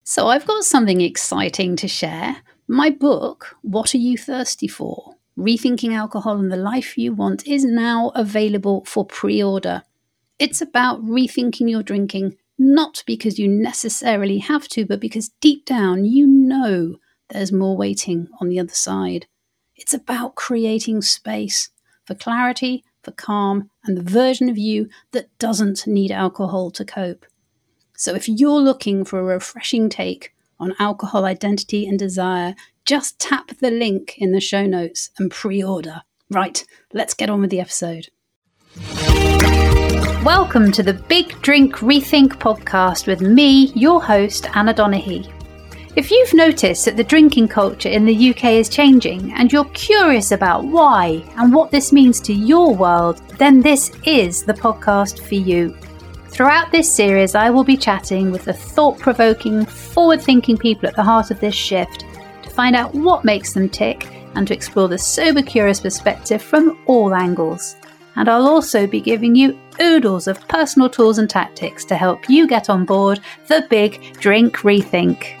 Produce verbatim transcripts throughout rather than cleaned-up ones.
So I've got something exciting to share. My book, What Are You Thirsty For? Rethinking Alcohol and the Life You Want, is now available for pre-order. It's about rethinking your drinking, not because you necessarily have to, but because deep down you know there's more waiting on the other side. It's about creating space for clarity, for calm, and the version of you that doesn't need alcohol to cope. So if you're looking for a refreshing take on alcohol identity and desire, just tap the link in the show notes and pre-order. Right, let's get on with the episode. Welcome to the Big Drink Rethink podcast with me, your host, Anna Donaghy. If you've noticed that the drinking culture in the U K is changing and you're curious about why and what this means to your world, then this is the podcast for you. Throughout this series, I will be chatting with the thought-provoking, forward-thinking people at the heart of this shift to find out what makes them tick and to explore the sober-curious perspective from all angles. And I'll also be giving you oodles of personal tools and tactics to help you get on board the Big Drink Rethink.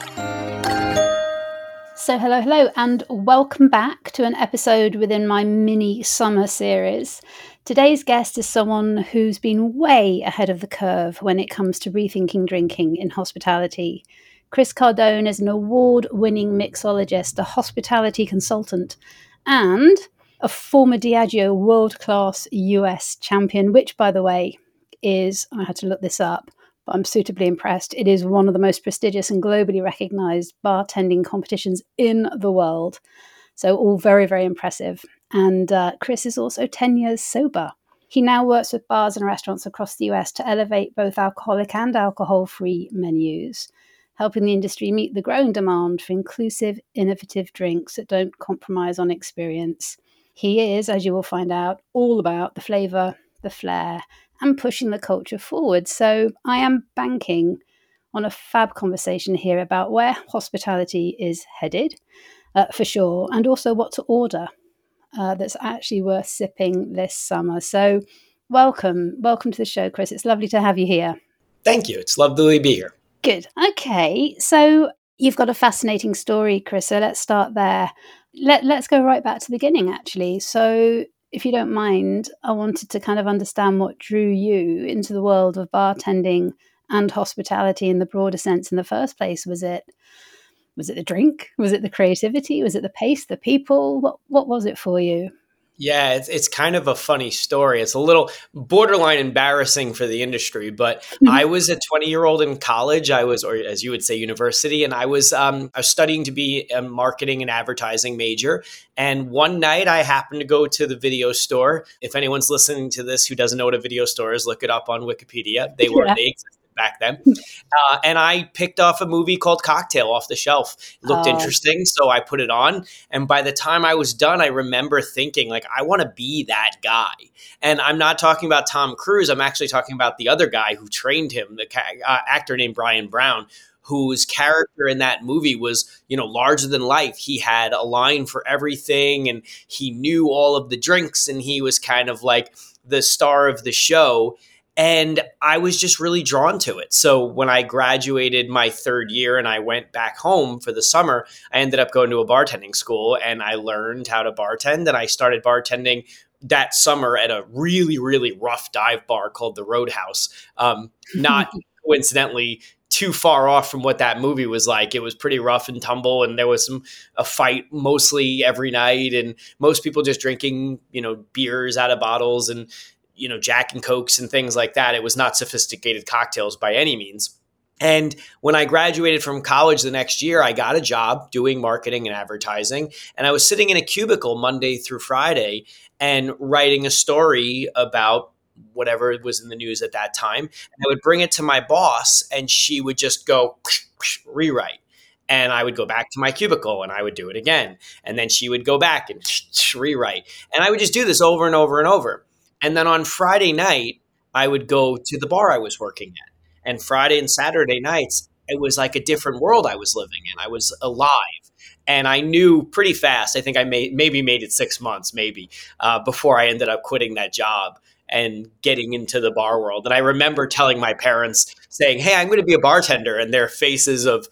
So hello, hello, and welcome back to an episode within my mini summer series. Today's guest is someone who's been way ahead of the curve when it comes to rethinking drinking in hospitality. Chris Cardone is an award-winning mixologist, a hospitality consultant, and a former Diageo world-class U S champion, which, by the way, is, I had to look this up, but I'm suitably impressed. It is one of the most prestigious and globally recognized bartending competitions in the world. So all very, very impressive. And uh, Chris is also ten years sober. He now works with bars and restaurants across the U S to elevate both alcoholic and alcohol-free menus, helping the industry meet the growing demand for inclusive, innovative drinks that don't compromise on experience. He is, as you will find out, all about the flavour, the flair, and pushing the culture forward. So I am banking on a fab conversation here about where hospitality is headed, uh, for sure, and also what to order uh, that's actually worth sipping this summer. So welcome, welcome to the show, Chris. It's lovely to have you here. Thank you. It's lovely to be here. Good. Okay, so you've got a fascinating story, Chris, so let's start there. Let, let's go right back to the beginning, actually. So if you don't mind, I wanted to kind of understand what drew you into the world of bartending and hospitality in the broader sense in the first place. Was it was it the drink? Was it the creativity? Was it the pace, the people? What what was it for you? Yeah, it's it's kind of a funny story. It's a little borderline embarrassing for the industry, but I was a twenty-year-old in college. I was, or as you would say, university, and I was um, I was studying to be a marketing and advertising major. And one night, I happened to go to the video store. If anyone's listening to this who doesn't know what a video store is, look it up on Wikipedia. They were Yeah. they existed back then. Uh, and I picked off a movie called Cocktail off the shelf. It looked Oh. interesting, so I put it on. And by the time I was done, I remember thinking, like, I want to be that guy. And I'm not talking about Tom Cruise. I'm actually talking about the other guy who trained him, the ca- uh, actor named Brian Brown, whose character in that movie was, you know, larger than life. He had a line for everything, and he knew all of the drinks, and he was kind of like the star of the show. And I was just really drawn to it. So when I graduated my third year and I went back home for the summer, I ended up going to a bartending school and I learned how to bartend. And I started bartending that summer at a really, really rough dive bar called the Roadhouse. Um, not coincidentally too far off from what that movie was like. It was pretty rough and tumble, and there was some a fight mostly every night, and most people just drinking, you know, beers out of bottles and, you know, Jack and Cokes and things like that. It was not sophisticated cocktails by any means. And when I graduated from college the next year, I got a job doing marketing and advertising. And I was sitting in a cubicle Monday through Friday and writing a story about whatever was in the news at that time. And I would bring it to my boss and she would just go, rewrite. And I would go back to my cubicle and I would do it again. And then she would go back and rewrite. And I would just do this over and over and over. And then on Friday night, I would go to the bar I was working at. And Friday and Saturday nights, it was like a different world I was living in. I was alive. And I knew pretty fast, I think I made, maybe made it six months, maybe, uh, before I ended up quitting that job and getting into the bar world. And I remember telling my parents, saying, hey, I'm going to be a bartender. And their faces of,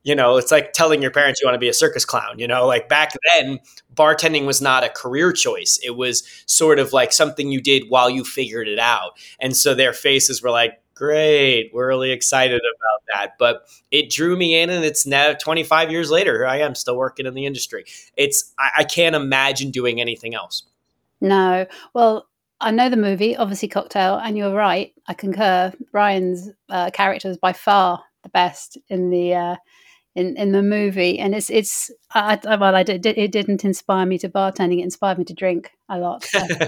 You know, it's like telling your parents you want to be a circus clown. You know, like back then, bartending was not a career choice. It was sort of like something you did while you figured it out. And so their faces were like, great, we're really excited about that. But it drew me in, and it's now twenty-five years later. Here I am still working in the industry. It's, I, I can't imagine doing anything else. No. Well, I know the movie, obviously Cocktail, and you're right. I concur. Ryan's uh, character is by far the best in the uh, in in the movie, and it's it's I, I, well, I did it didn't inspire me to bartending. It inspired me to drink a lot.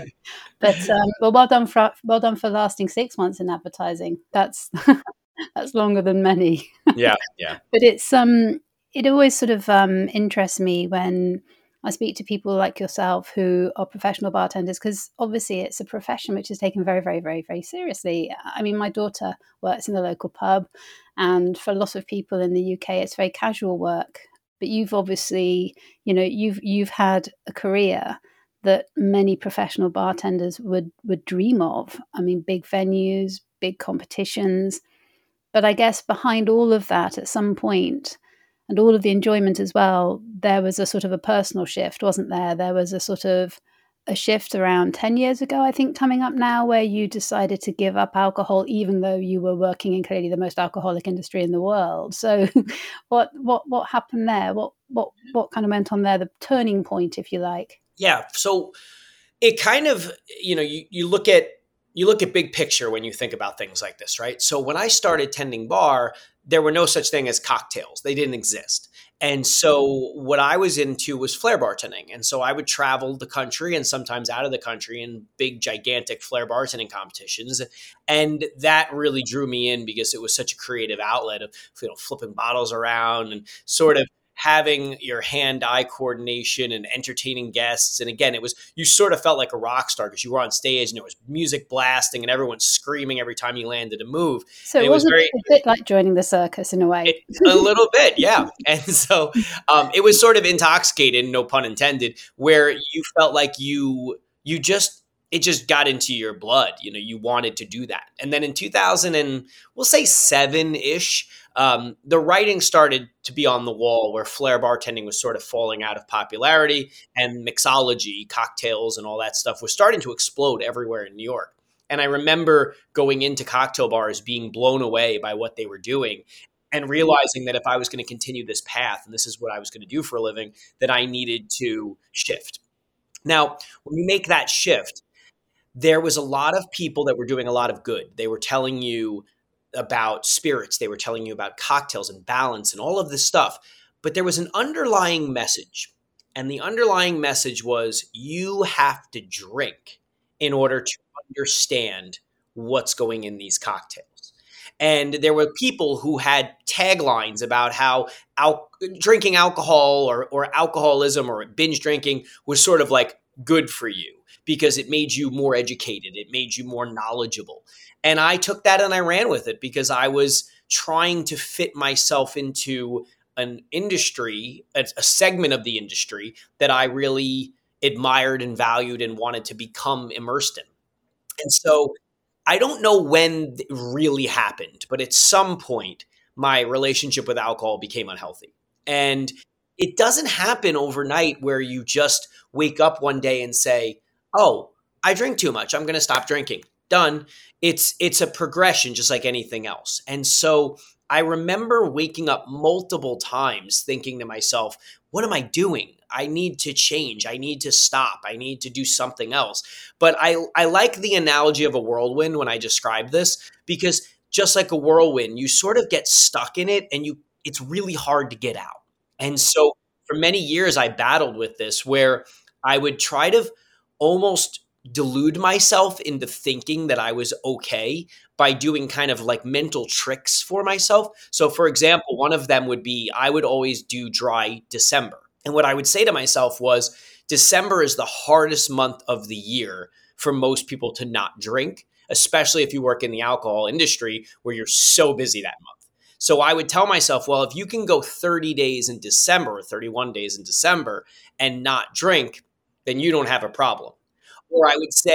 But um, well, well done for well done for lasting six months in advertising. That's that's longer than many. Yeah, yeah. But it's um it always sort of um interests me when I speak to people like yourself who are professional bartenders, because obviously it's a profession which is taken very, very, very, very seriously. I mean, my daughter works in the local pub, and for a lot of people in the U K, it's very casual work. But you've obviously, you know, you've you've had a career that many professional bartenders would would dream of. I mean, big venues, big competitions. But I guess behind all of that, at some point, and all of the enjoyment as well, there was a sort of a personal shift, wasn't there? There was a sort of a shift around ten years ago, I think, coming up now, where you decided to give up alcohol, even though you were working in clearly the most alcoholic industry in the world. So what what what happened there? What what what kind of went on there? The turning point, if you like. Yeah. So it kind of, you know, you, you look at you look at big picture when you think about things like this, right? So when I started tending bar, there were no such thing as cocktails. They didn't exist. And so what I was into was flair bartending. And so I would travel the country and sometimes out of the country in big, gigantic flair bartending competitions. And that really drew me in because it was such a creative outlet of, you know, flipping bottles around and sort of having your hand-eye coordination and entertaining guests. And again, it was, you sort of felt like a rock star because you were on stage and there was music blasting and everyone screaming every time you landed a move. So and it, it was very, a bit like joining the circus in a way. It, a little bit, yeah. And so um, it was sort of intoxicated, no pun intended, where you felt like you, you just, it just got into your blood. You know, you wanted to do that. And then in two thousand and we'll say seven-ish, um, the writing started to be on the wall where flair bartending was sort of falling out of popularity, and mixology, cocktails and all that stuff was starting to explode everywhere in New York. And I remember going into cocktail bars being blown away by what they were doing and realizing that if I was going to continue this path, and this is what I was going to do for a living, that I needed to shift. Now, when you make that shift, there was a lot of people that were doing a lot of good. They were telling you about spirits. They were telling you about cocktails and balance and all of this stuff. But there was an underlying message. And the underlying message was you have to drink in order to understand what's going in these cocktails. And there were people who had taglines about how al- drinking alcohol or, or alcoholism or binge drinking was sort of like good for you, because it made you more educated. It made you more knowledgeable. And I took that and I ran with it because I was trying to fit myself into an industry, a, a segment of the industry that I really admired and valued and wanted to become immersed in. And so I don't know when it really happened, but at some point, my relationship with alcohol became unhealthy. And it doesn't happen overnight where you just wake up one day and say, oh, I drink too much, I'm going to stop drinking. Done. It's it's a progression just like anything else. And so I remember waking up multiple times thinking to myself, what am I doing? I need to change. I need to stop. I need to do something else. But I, I like the analogy of a whirlwind when I describe this, because just like a whirlwind, you sort of get stuck in it and you it's really hard to get out. And so for many years, I battled with this where I would try to almost delude myself into thinking that I was okay by doing kind of like mental tricks for myself. So for example, one of them would be I would always do dry December. And what I would say to myself was December is the hardest month of the year for most people to not drink, especially if you work in the alcohol industry where you're so busy that month. So I would tell myself, well, if you can go thirty days in December or thirty-one days in December and not drink, then you don't have a problem. Or I would say,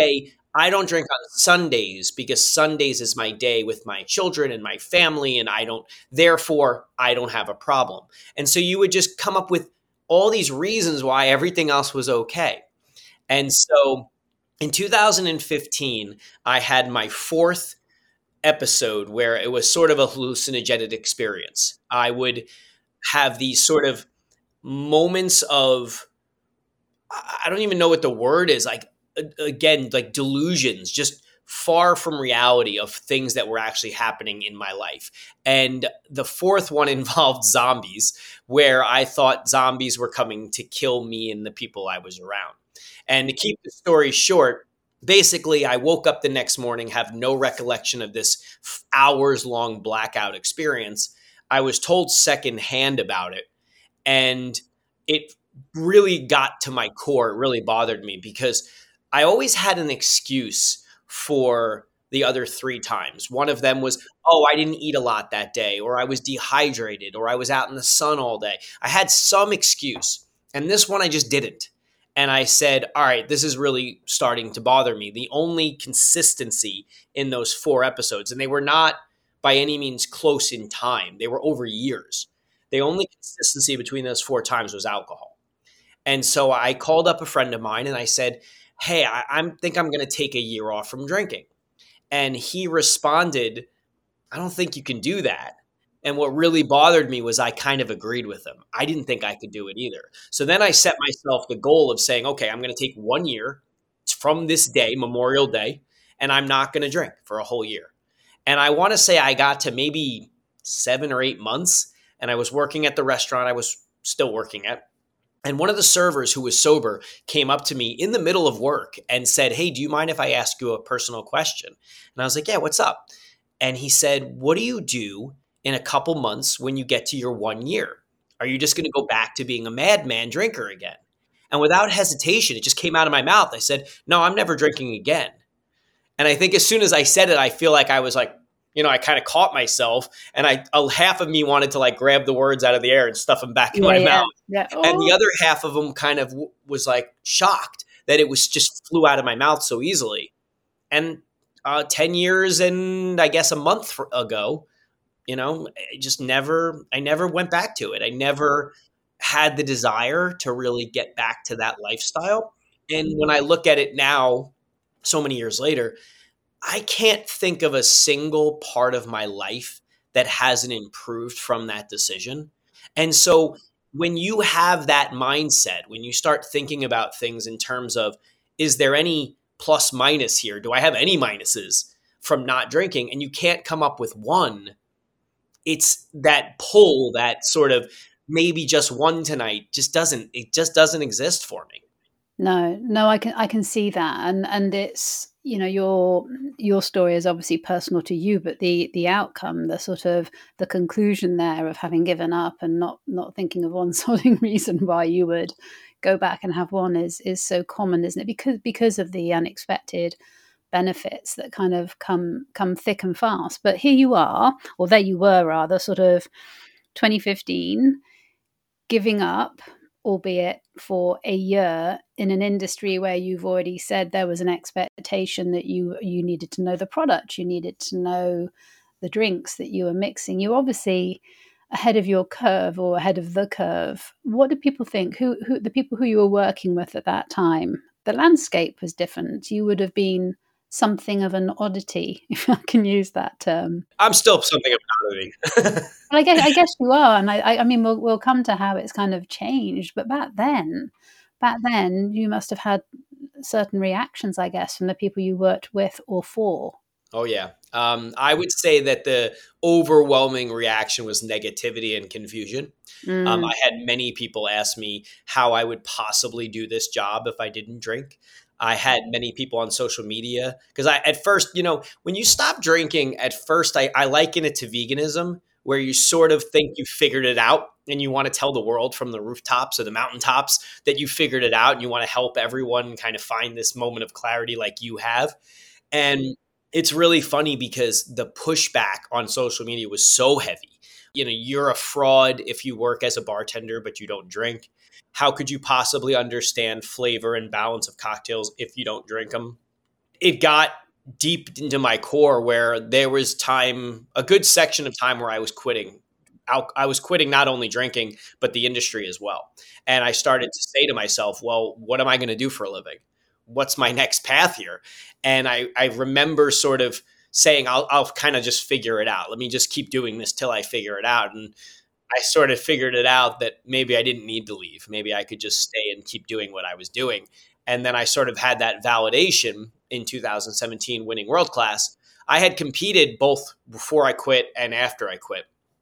I don't drink on Sundays because Sundays is my day with my children and my family, and I don't, therefore, I don't have a problem. And so you would just come up with all these reasons why everything else was okay. And so in two thousand fifteen, I had my fourth episode where it was sort of a hallucinogenic experience. I would have these sort of moments of, I don't even know what the word is, like, again, like delusions, just far from reality of things that were actually happening in my life. And the fourth one involved zombies, where I thought zombies were coming to kill me and the people I was around. And to keep the story short, basically, I woke up the next morning, have no recollection of this hours long blackout experience. I was told secondhand about it. And it really got to my core. It really bothered me because I always had an excuse for the other three times. One of them was, oh, I didn't eat a lot that day, or I was dehydrated, or I was out in the sun all day. I had some excuse. And this one I just didn't. And I said, all right, this is really starting to bother me. The only consistency in those four episodes, and they were not by any means close in time, they were over years. The only consistency between those four times was alcohol. And so I called up a friend of mine and I said, hey, I I'm, think I'm going to take a year off from drinking. And he responded, I don't think you can do that. And what really bothered me was I kind of agreed with him. I didn't think I could do it either. So then I set myself the goal of saying, okay, I'm going to take one year from this day, Memorial Day, and I'm not going to drink for a whole year. And I want to say I got to maybe seven or eight months, and I was working at the restaurant I was still working at. And one of the servers who was sober came up to me in the middle of work and said, hey, do you mind if I ask you a personal question? And I was like, yeah, what's up? And he said, what do you do in a couple months when you get to your one year? Are you just going to go back to being a madman drinker again? And without hesitation, it just came out of my mouth. I said, no, I'm never drinking again. And I think as soon as I said it, I feel like I was like, you know, I kind of caught myself, and I a half of me wanted to like grab the words out of the air and stuff them back in Yeah, my yeah, mouth. yeah. And the Oh, other half of them kind of w- was like shocked that it was just flew out of my mouth so easily. And uh, ten years and I guess a month for, ago, you know, I just never, I never went back to it. I never had the desire to really get back to that lifestyle. And when I look at it now, so many years later, I can't think of a single part of my life that hasn't improved from that decision. And so when you have that mindset, when you start thinking about things in terms of, is there any plus minus here? Do I have any minuses from not drinking? And you can't come up with one. It's that pull, that sort of maybe just one tonight just doesn't, it just doesn't exist for me. no, no, I can I can see that, and and it's, you know, your your story is obviously personal to you, but the the outcome, the sort of the conclusion there of having given up and not not thinking of one solid reason why you would go back and have one is is so common, isn't it? Because because of the unexpected benefits that kind of come come thick and fast. But here you are, or there you were rather, sort of twenty fifteen, giving up, albeit for a year, in an industry where you've already said there was an expectation that you you needed to know the product, you needed to know the drinks that you were mixing. You're obviously ahead of your curve, or ahead of the curve. What do people think? Who who the people who you were working with at that time? The landscape was different. You would have been something of an oddity, if I can use that term. I'm still something of an oddity. Well, I guess I guess you are, and I I I mean, we'll we'll come to how it's kind of changed, but back then back then, you must have had certain reactions, I guess, from the people you worked with or for. Oh, yeah. Um, I would say that the overwhelming reaction was negativity and confusion. Um, Mm, I had many people ask me how I would possibly do this job if I didn't drink. I had many people on social media because I, at first, you know, when you stop drinking, at first, I, I liken it to veganism, where you sort of think you figured it out and you want to tell the world from the rooftops or the mountaintops that you figured it out, and you want to help everyone kind of find this moment of clarity like you have. And it's really funny because the pushback on social media was so heavy. You know, you're a fraud if you work as a bartender, but you don't drink. How could you possibly understand flavor and balance of cocktails if you don't drink them? it got deep into my core where there was time, a good section of time where I was quitting. Al- I was quitting not only drinking, but the industry as well. And I started to say to myself, well, what am I going to do for a living? What's my next path here? And I, I remember sort of saying, I'll, I'll kind of just figure it out. Let me just keep doing this till I figure it out. And I sort of figured it out that maybe I didn't need to leave. Maybe I could just stay and keep doing what I was doing. And then I sort of had that validation in two thousand seventeen winning World Class. I had competed both before I quit and after I quit.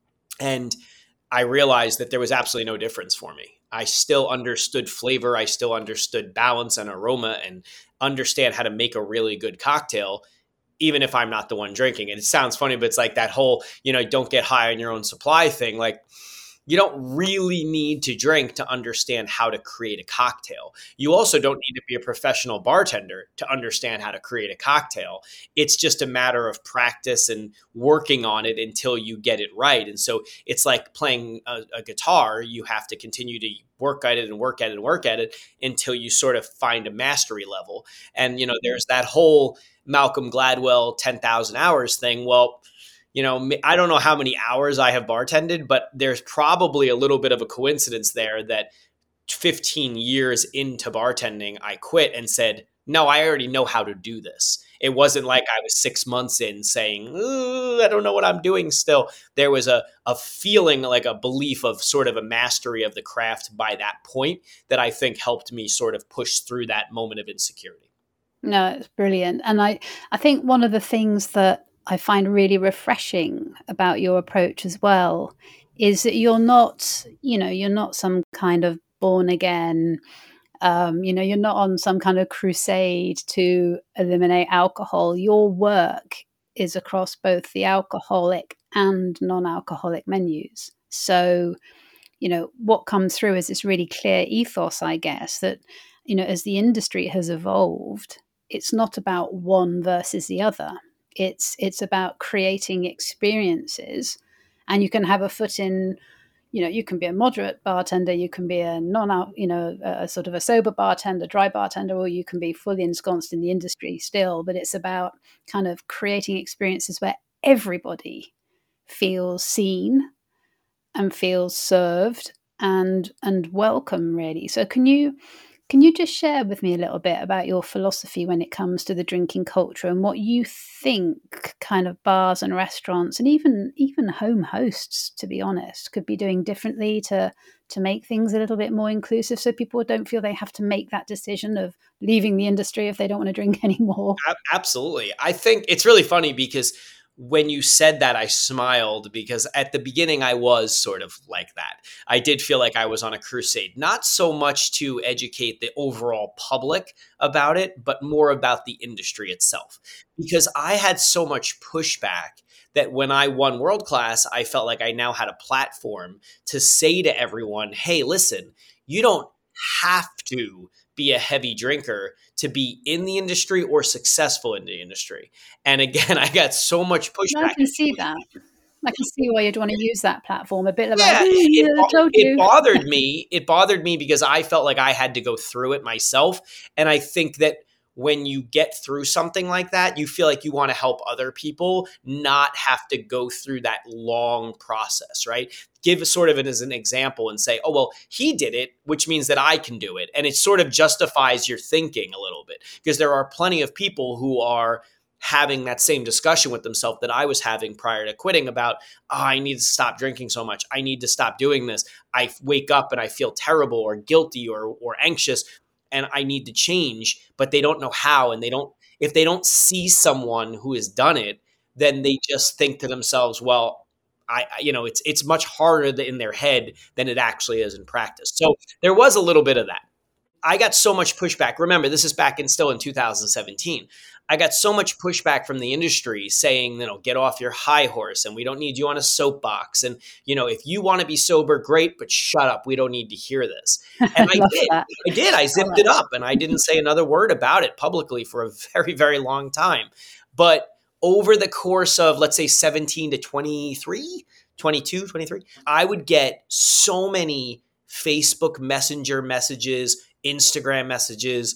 And I realized that there was absolutely no difference for me. I still understood flavor. I still understood balance and aroma and understand how to make a really good cocktail, even if I'm not the one drinking. And it sounds funny, but it's like that whole, you know, don't get high on your own supply thing. Like, you don't really need to drink to understand how to create a cocktail. You also don't need to be a professional bartender to understand how to create a cocktail. It's just a matter of practice and working on it until you get it right. And so it's like playing a, a guitar. You have to continue to work at it and work at it and work at it until you sort of find a mastery level. And, you know, there's that whole Malcolm Gladwell ten thousand hours thing. Well, you know, I don't know how many hours I have bartended, but there's probably a little bit of a coincidence there that fifteen years into bartending, I quit and said, no, I already know how to do this. It wasn't like I was six months in saying, I don't know what I'm doing still. There was a, a feeling, like a belief of sort of a mastery of the craft by that point that I think helped me sort of push through that moment of insecurity. No, it's brilliant. And I, I think one of the things that I find really refreshing about your approach as well is that you're not, you know, you're not some kind of born again, um, you know, you're not on some kind of crusade to eliminate alcohol. Your work is across both the alcoholic and non-alcoholic menus. So, you know, what comes through is this really clear ethos, I guess, that, you know, as the industry has evolved, it's not about one versus the other. It's it's about creating experiences, and you can have a foot in, you know, you can be a moderate bartender, you can be a non, you know, a sort of a sober bartender, dry bartender, or you can be fully ensconced in the industry still. But it's about kind of creating experiences where everybody feels seen and feels served and and welcome, really. So can you can you just share with me a little bit about your philosophy when it comes to the drinking culture and what you think kind of bars and restaurants and even even home hosts, to be honest, could be doing differently to to make things a little bit more inclusive so people don't feel they have to make that decision of leaving the industry if they don't want to drink anymore? Absolutely. I think it's really funny because when you said that, I smiled because at the beginning I was sort of like that. I did feel like I was on a crusade, not so much to educate the overall public about it, but more about the industry itself. Because I had so much pushback that when I won World Class, I felt like I now had a platform to say to everyone, hey, listen, you don't have to be a heavy drinker to be in the industry or successful in the industry. And again, I got so much pushback. I can see that. I can see why you'd want to use that platform a bit like, yeah, it, it, told it you. bothered me. It bothered me because I felt like I had to go through it myself. And I think that when you get through something like that, you feel like you want to help other people not have to go through that long process, right? Give sort of it as an example and say, oh, well, he did it, which means that I can do it. And it sort of justifies your thinking a little bit because there are plenty of people who are having that same discussion with themselves that I was having prior to quitting about, oh, I need to stop drinking so much. I need to stop doing this. I wake up and I feel terrible or guilty or or anxious and I need to change, but they don't know how. And they don't, if they don't see someone who has done it, then they just think to themselves, well, I, you know, it's, it's much harder in their head than it actually is in practice. So there was a little bit of that. I got so much pushback. Remember, this is back in still in two thousand seventeen. I got so much pushback from the industry saying, you know, get off your high horse and we don't need you on a soapbox. And, you know, if you want to be sober, great, but shut up. We don't need to hear this. And I, I did. That. I did. I zipped it up and I didn't say another word about it publicly for a very, very long time. But over the course of, let's say, seventeen to twenty-three, twenty-two, twenty-three, I would get so many Facebook Messenger messages, Instagram messages,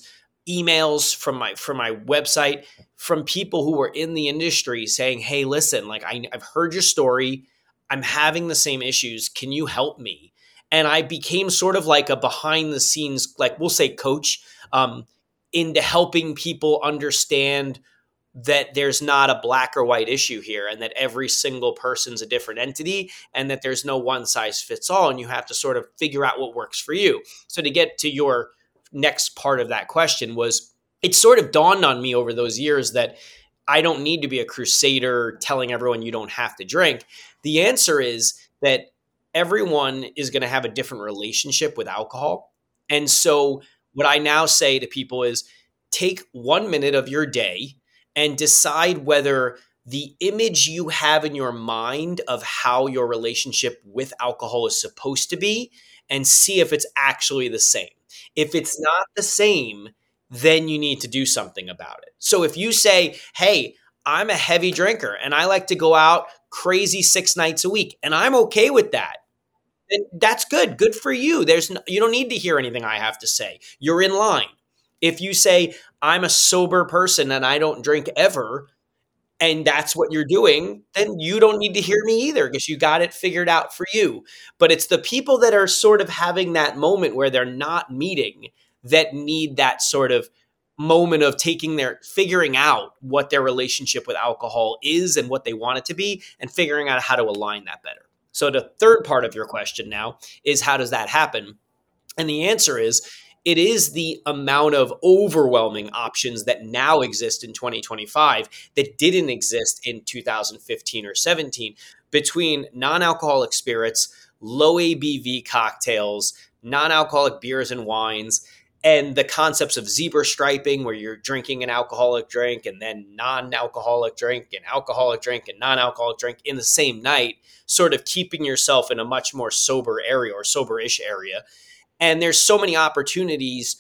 emails from my from my website from people who were in the industry saying, "Hey, listen, like I, I've heard your story. I'm having the same issues. Can you help me?" And I became sort of like a behind the scenes, like we'll say coach, um, into helping people understand that there's not a black or white issue here and that every single person's a different entity and that there's no one size fits all. And you have to sort of figure out what works for you. So to get to your next part of that question was, it sort of dawned on me over those years that I don't need to be a crusader telling everyone you don't have to drink. The answer is that everyone is going to have a different relationship with alcohol. And so what I now say to people is take one minute of your day and decide whether the image you have in your mind of how your relationship with alcohol is supposed to be, and see if it's actually the same. If it's not the same, then you need to do something about it. So if you say, hey, I'm a heavy drinker and I like to go out crazy six nights a week, and I'm okay with that, then that's good. Good for you. There's no, you don't need to hear anything I have to say. You're in line. If you say, I'm a sober person and I don't drink ever, and that's what you're doing, then you don't need to hear me either because you got it figured out for you. But it's the people that are sort of having that moment where they're not meeting that need that sort of moment of taking their, figuring out what their relationship with alcohol is and what they want it to be and figuring out how to align that better. So the third part of your question now is, how does that happen? And the answer is, it is the amount of overwhelming options that now exist in twenty twenty-five that didn't exist in two thousand fifteen or seventeen, between non-alcoholic spirits, low A B V cocktails, non-alcoholic beers and wines, and the concepts of zebra striping, where you're drinking an alcoholic drink and then non-alcoholic drink and alcoholic drink and non-alcoholic drink in the same night, sort of keeping yourself in a much more sober area or sober-ish area. And there's so many opportunities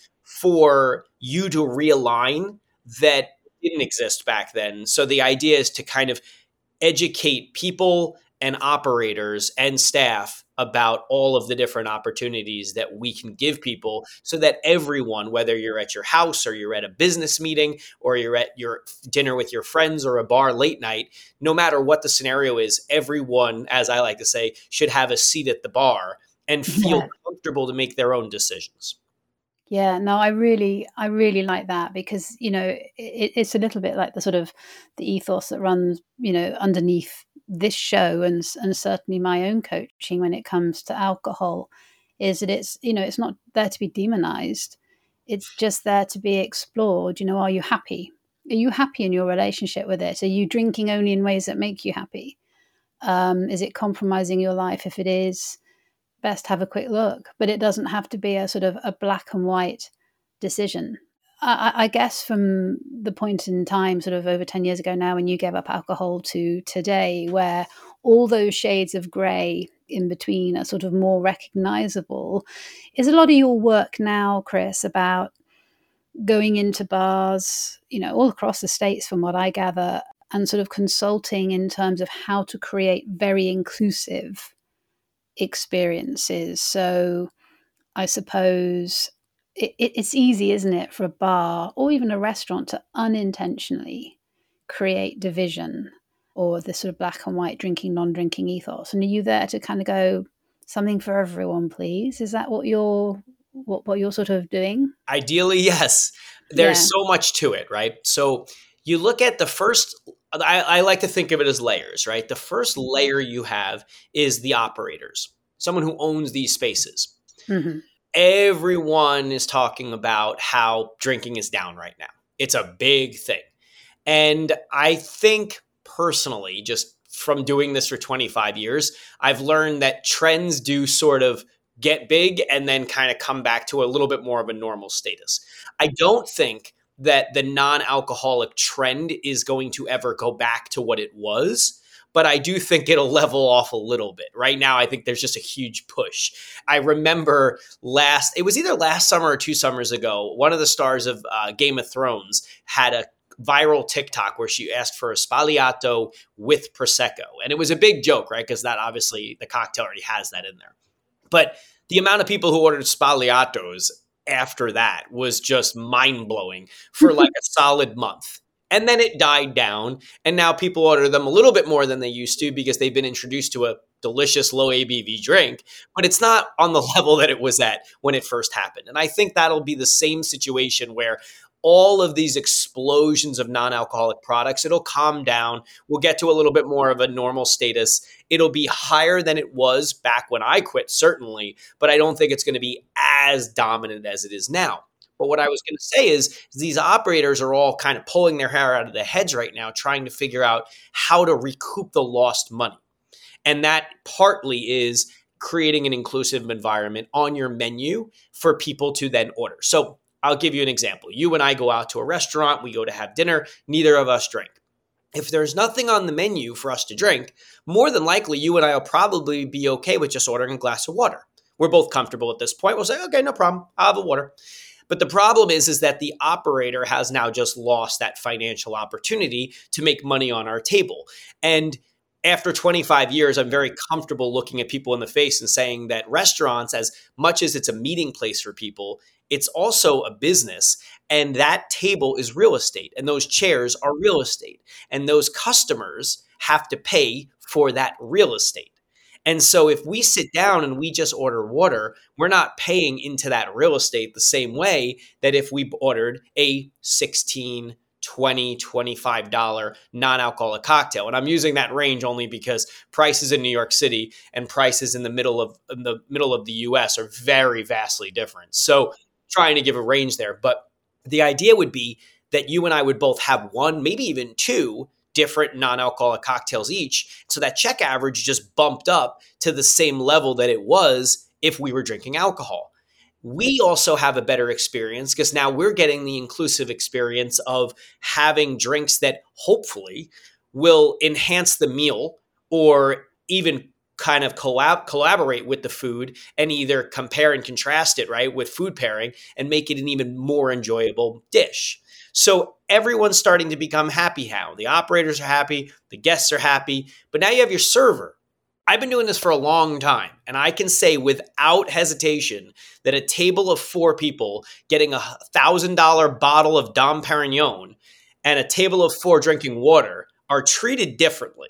for you to realign that didn't exist back then. So the idea is to kind of educate people and operators and staff about all of the different opportunities that we can give people so that everyone, whether you're at your house or you're at a business meeting or you're at your dinner with your friends or a bar late night, no matter what the scenario is, everyone, as I like to say, should have a seat at the bar and feel Yeah. comfortable to make their own decisions. Yeah, no, I really, I really like that because, you know, it, it's a little bit like the sort of the ethos that runs, you know, underneath this show and and certainly my own coaching when it comes to alcohol, is that it's, you know, it's not there to be demonized. It's just there to be explored. You know, are you happy? Are you happy in your relationship with it? Are you drinking only in ways that make you happy? Um, is it compromising your life? If it is, best have a quick look, but it doesn't have to be a sort of a black and white decision. I, I guess from the point in time, sort of over ten years ago now, when you gave up alcohol to today, where all those shades of grey in between are sort of more recognizable, is a lot of your work now, Chris, about going into bars, you know, all across the States from what I gather, and sort of consulting in terms of how to create very inclusive experiences. So I suppose it, it, it's easy, isn't it, for a bar or even a restaurant to unintentionally create division or this sort of black and white drinking, non-drinking ethos. And are you there to kind of go, something for everyone, please? Is that what you're what, what you're sort of doing? Ideally, yes. There's Yeah. so much to it, right? So you look at the first, I, I like to think of it as layers, right? The first layer you have is the operators, someone who owns these spaces. Mm-hmm. Everyone is talking about how drinking is down right now. It's a big thing. And I think personally, just from doing this for twenty-five years, I've learned that trends do sort of get big and then kind of come back to a little bit more of a normal status. I don't think that the non-alcoholic trend is going to ever go back to what it was, but I do think it'll level off a little bit. Right now, I think there's just a huge push. I remember last, it was either last summer or two summers ago, one of the stars of uh, Game of Thrones had a viral TikTok where she asked for a Sbagliato with Prosecco. And it was a big joke, right? Because that obviously, the cocktail already has that in there. But the amount of people who ordered Sbagliatos after that was just mind blowing for like a solid month. And then it died down. And now people order them a little bit more than they used to because they've been introduced to a delicious low A B V drink, but it's not on the level that it was at when it first happened. And I think that'll be the same situation where all of these explosions of non-alcoholic products, it'll calm down. We'll get to a little bit more of a normal status. It'll be higher than it was back when I quit, certainly, but I don't think it's going to be as dominant as it is now. But what I was going to say is these operators are all kind of pulling their hair out of their heads right now, trying to figure out how to recoup the lost money. And that partly is creating an inclusive environment on your menu for people to then order. So I'll give you an example. You and I go out to a restaurant, we go to have dinner, neither of us drink. If there's nothing on the menu for us to drink, more than likely you and I will probably be okay with just ordering a glass of water. We're both comfortable at this point. We'll say, okay, no problem. I'll have a water. But the problem is, is that the operator has now just lost that financial opportunity to make money on our table. And after twenty-five years, I'm very comfortable looking at people in the face and saying that restaurants, as much as it's a meeting place for people, it's also a business. And that table is real estate. And those chairs are real estate. And those customers have to pay for that real estate. And so if we sit down and we just order water, we're not paying into that real estate the same way that if we ordered a sixteen, twenty, twenty-five dollars non-alcoholic cocktail. And I'm using that range only because prices in New York City and prices in the middle of in the middle of the U S are very vastly different. So trying to give a range there. But the idea would be that you and I would both have one, maybe even two different non-alcoholic cocktails each. So that check average just bumped up to the same level that it was if we were drinking alcohol. We also have a better experience because now we're getting the inclusive experience of having drinks that hopefully will enhance the meal or even kind of collab- collaborate with the food and either compare and contrast it, right, with food pairing and make it an even more enjoyable dish. So everyone's starting to become happy now. The operators are happy, the guests are happy, but now you have your server. I've been doing this for a long time, and I can say without hesitation that a table of four people getting a one thousand dollars bottle of Dom Perignon and a table of four drinking water are treated differently.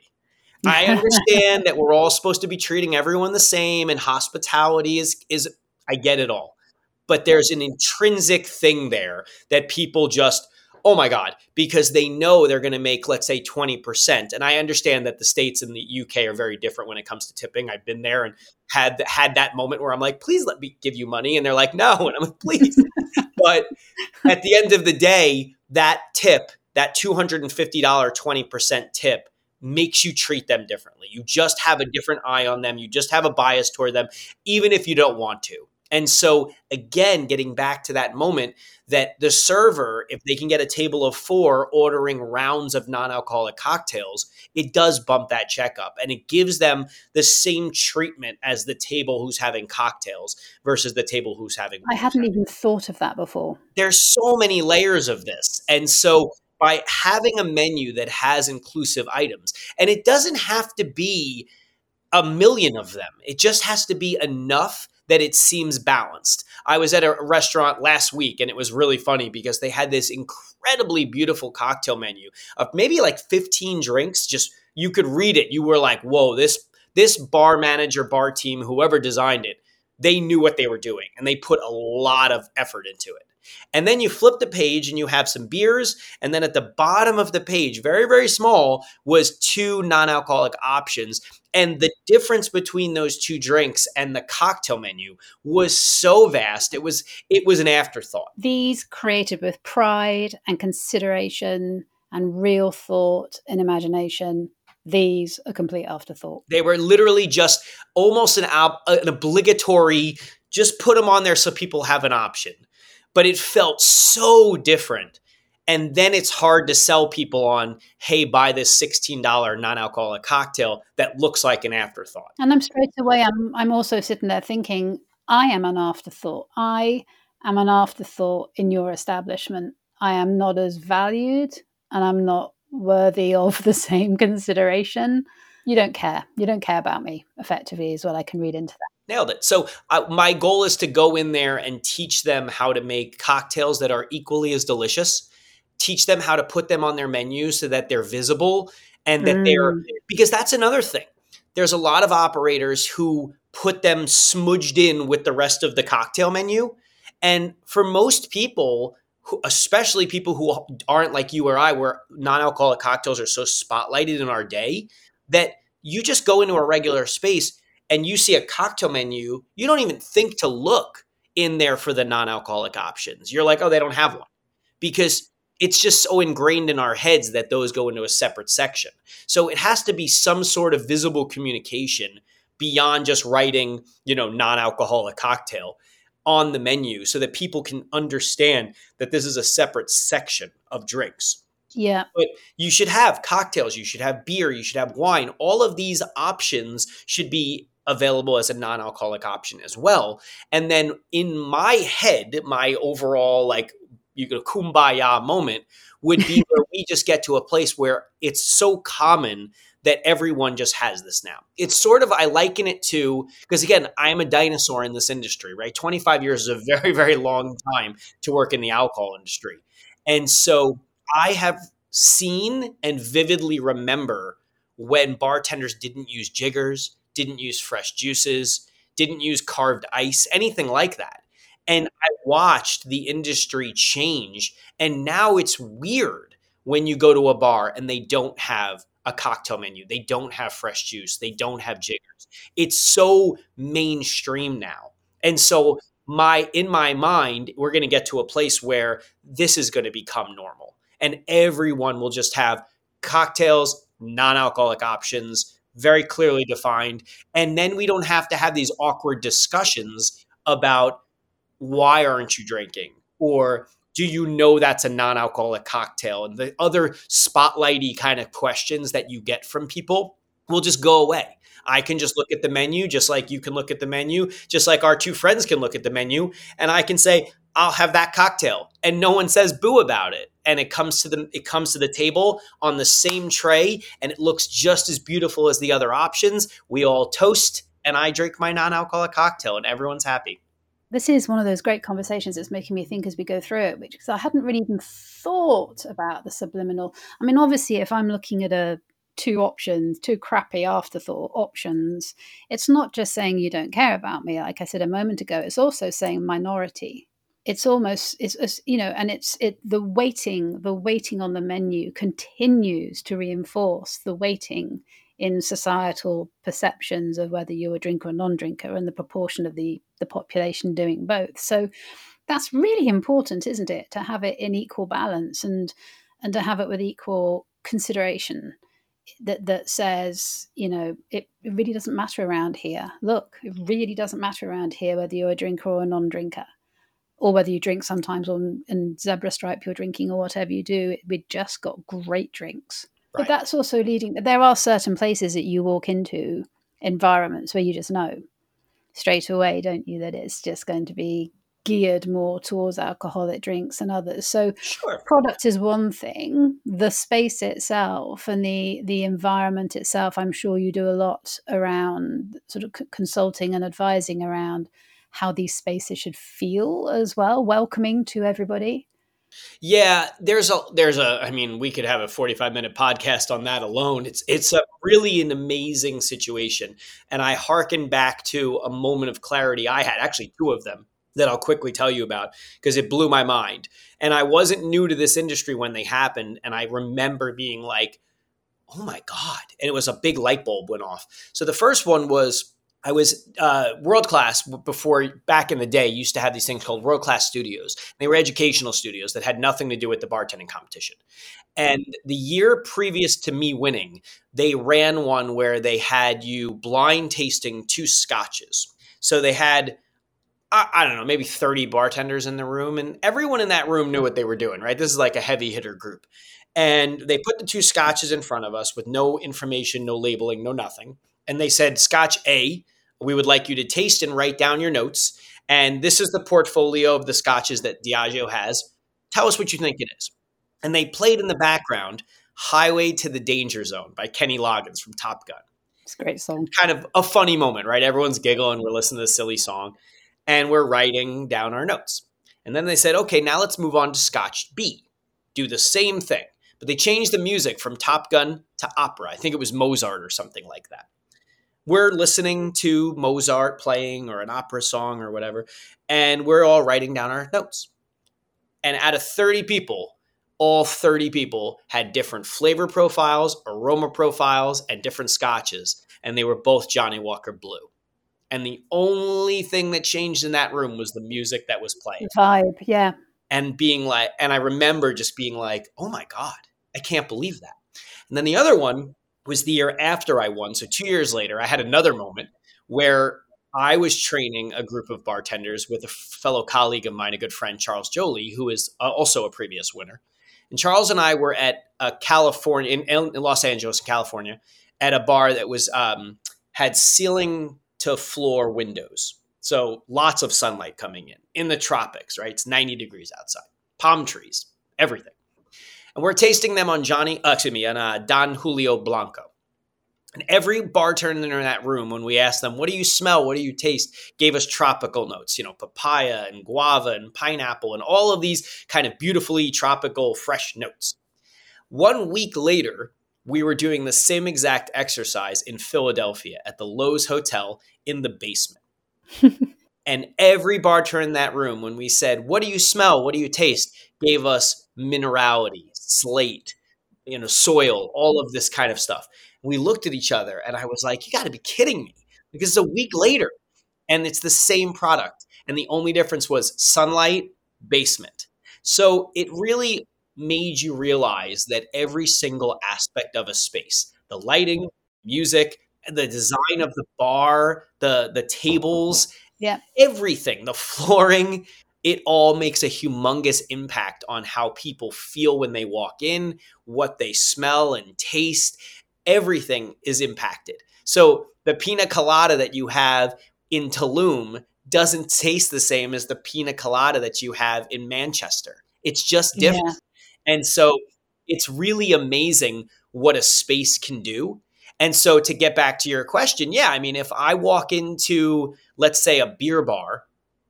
I understand that we're all supposed to be treating everyone the same, and hospitality is, is I get it all. But there's an intrinsic thing there that people just, oh my God, because they know they're going to make, let's say, twenty percent. And I understand that the States and the U K are very different when it comes to tipping. I've been there and had had that moment where I'm like, please let me give you money. And they're like, no. And I'm like, please. But at the end of the day, that tip, that two hundred fifty dollars twenty percent tip makes you treat them differently. You just have a different eye on them. You just have a bias toward them, even if you don't want to. And so again, getting back to that moment that the server, if they can get a table of four ordering rounds of non-alcoholic cocktails, it does bump that check up and it gives them the same treatment as the table who's having cocktails versus the table who's having. I hadn't even thought of that before. There's so many layers of this. And so by having a menu that has inclusive items, and it doesn't have to be a million of them, it just has to be enough that it seems balanced. I was at a restaurant last week and it was really funny because they had this incredibly beautiful cocktail menu of maybe like fifteen drinks. Just, you could read it. You were like, whoa, this, this bar manager, bar team, whoever designed it, they knew what they were doing and they put a lot of effort into it. And then you flip the page and you have some beers. And then at the bottom of the page, very, very small, was two non-alcoholic options. And the difference between those two drinks and the cocktail menu was so vast. It was, it was an afterthought. These created with pride and consideration and real thought and imagination. These a complete afterthought. They were literally just almost an, ob- an obligatory, just put them on there so people have an option. But it felt so different. And then it's hard to sell people on, hey, buy this sixteen dollars non-alcoholic cocktail that looks like an afterthought. And I'm straight away, I'm, I'm also sitting there thinking, I am an afterthought. I am an afterthought in your establishment. I am not as valued and I'm not worthy of the same consideration. You don't care. You don't care about me, effectively, is what I can read into that. Nailed it. So uh, my goal is to go in there and teach them how to make cocktails that are equally as delicious, teach them how to put them on their menu so that they're visible and that they're, Mm. because that's another thing. There's a lot of operators who put them smudged in with the rest of the cocktail menu. And for most people, who, especially people who aren't like you or I, where non-alcoholic cocktails are so spotlighted in our day, that you just go into a regular space and you see a cocktail menu, you don't even think to look in there for the non-alcoholic options. You're like, oh, they don't have one. Because it's just so ingrained in our heads that those go into a separate section. So it has to be some sort of visible communication beyond just writing, you know, non-alcoholic cocktail on the menu so that people can understand that this is a separate section of drinks. Yeah. But you should have cocktails, you should have beer, you should have wine. All of these options should be available as a non-alcoholic option as well. And then in my head, my overall like you go kumbaya moment would be where we just get to a place where it's so common that everyone just has this now. It's sort of, I liken it to, because again, I am a dinosaur in this industry, right? twenty-five years is a very, very long time to work in the alcohol industry. And so I have seen and vividly remember when bartenders didn't use jiggers, didn't use fresh juices, didn't use carved ice, anything like that. And I watched the industry change. And now it's weird when you go to a bar and they don't have a cocktail menu. They don't have fresh juice. They don't have jiggers. It's so mainstream now. And so my in my mind, we're going to get to a place where this is going to become normal. And everyone will just have cocktails, non-alcoholic options, very clearly defined. And then we don't have to have these awkward discussions about why aren't you drinking? Or do you know that's a non-alcoholic cocktail? And the other spotlighty kind of questions that you get from people will just go away. I can just look at the menu, just like you can look at the menu, just like our two friends can look at the menu. And I can say, I'll have that cocktail. And no one says boo about it. And it comes to the it comes to the table on the same tray, and it looks just as beautiful as the other options. We all toast, and I drink my non-alcoholic cocktail, and everyone's happy. This is one of those great conversations that's making me think as we go through it, which because I hadn't really even thought about the subliminal. I mean, obviously, if I'm looking at a two options, two crappy afterthought options, it's not just saying you don't care about me. Like I said a moment ago, it's also saying minority. It's almost, it's, it's you know, and it's it the weighting, the weighting on the menu continues to reinforce the weighting in societal perceptions of whether you're a drinker or non-drinker and the proportion of the, the population doing both. So that's really important, isn't it? To have it in equal balance and and to have it with equal consideration that that says, you know, it, it really doesn't matter around here. Look, it really doesn't matter around here whether you're a drinker or a non-drinker, or whether you drink sometimes on in Zebra Stripe you're drinking or whatever you do. We've just got great drinks. But Right. that's also leading, there are certain places that you walk into, environments where you just know straight away, don't you, that it's just going to be geared more towards alcoholic drinks and others. So Sure. product is one thing, the space itself and the, the environment itself, I'm sure you do a lot around sort of c- consulting and advising around how these spaces should feel as well, welcoming to everybody. Yeah, there's a there's a I mean, we could have a forty-five minute podcast on that alone. It's it's a really an amazing situation. And I hearken back to a moment of clarity I had, actually two of them that I'll quickly tell you about because it blew my mind. And I wasn't new to this industry when they happened, and I remember being like, "Oh my God." And it was a big light bulb went off. So the first one was I was uh, World Class before, back in the day, used to have these things called World Class Studios. They were educational studios that had nothing to do with the bartending competition. And the year previous to me winning, they ran one where they had you blind tasting two scotches. So they had, I, I don't know, maybe thirty bartenders in the room, and everyone in that room knew what they were doing, right? This is like a heavy hitter group. And they put the two scotches in front of us with no information, no labeling, no nothing. And they said, Scotch A, we would like you to taste and write down your notes. And this is the portfolio of the scotches that Diageo has. Tell us what you think it is. And they played in the background Highway to the Danger Zone by Kenny Loggins from Top Gun. It's a great song. Kind of a funny moment, right? Everyone's giggling. We're listening to this silly song and we're writing down our notes. And then they said, okay, now let's move on to Scotch B. Do the same thing. But they changed the music from Top Gun to opera. I think it was Mozart or something like that. We're listening to Mozart playing or an opera song or whatever, and we're all writing down our notes. And out of thirty people, all thirty people had different flavor profiles, aroma profiles, and different scotches. And they were both Johnnie Walker Blue. And the only thing that changed in that room was the music that was playing. The vibe, yeah. And being like, and I remember just being like, oh my God, I can't believe that. And then the other one was the year after I won. So two years later, I had another moment where I was training a group of bartenders with a fellow colleague of mine, a good friend, Charles Jolie, who is also a previous winner. And Charles and I were at a California, in, in Los Angeles, California, at a bar that was um, had ceiling to floor windows. So lots of sunlight coming in, in the tropics, right? It's ninety degrees outside, palm trees, everything. And we're tasting them on Johnny, uh, excuse me, on uh, Don Julio Blanco. And every bartender in that room, when we asked them, what do you smell? What do you taste? Gave us tropical notes, you know, papaya and guava and pineapple and all of these kind of beautifully tropical, fresh notes. One week later, we were doing the same exact exercise in Philadelphia at the Lowe's Hotel in the basement. And every bartender in that room, when we said, what do you smell? What do you taste? Gave us minerality, slate, you know, soil, all of this kind of stuff. We looked at each other and I was like, you got to be kidding me, because it's a week later and it's the same product. And the only difference was sunlight, basement. So it really made you realize that every single aspect of a space, the lighting, music, the design of the bar, the, the tables, yeah, everything, the flooring, it all makes a humongous impact on how people feel when they walk in, what they smell and taste. Everything is impacted. So the pina colada that you have in Tulum doesn't taste the same as the pina colada that you have in Manchester. It's just different. Yeah. And so it's really amazing what a space can do. And so to get back to your question, yeah, I mean, if I walk into, let's say, a beer bar